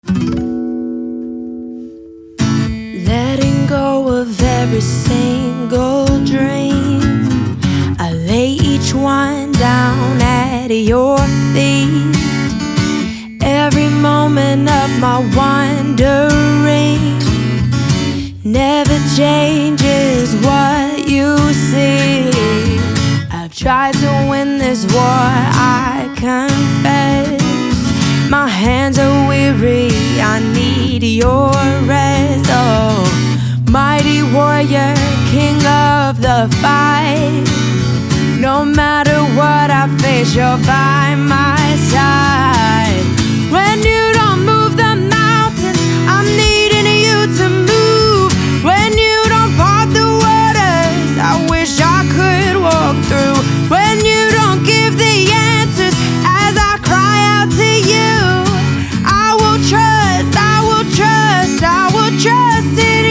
Letting go of every single dream, I lay each one down at your feet. Every moment of my wandering never changes what you see. I've tried to win this war, I confess. My hands are weary, I need your rest. Oh, mighty warrior, king of the fight. No matter what I face, you're by my side. When you don't move the mountains, I'm needing you to move. When you don't part the waters, I wish I could walk through. When you don't give the answers as I cry out to you, I will trust, I will trust, I will trust in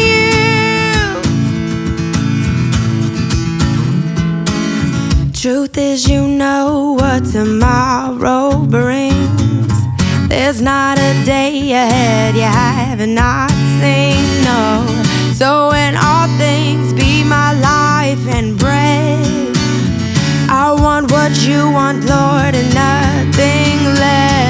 you. Truth is, you know what tomorrow brings. There's not a day ahead you have not seen, no. So in all things, be my life and bread. I want what you want, Lord, and nothing less.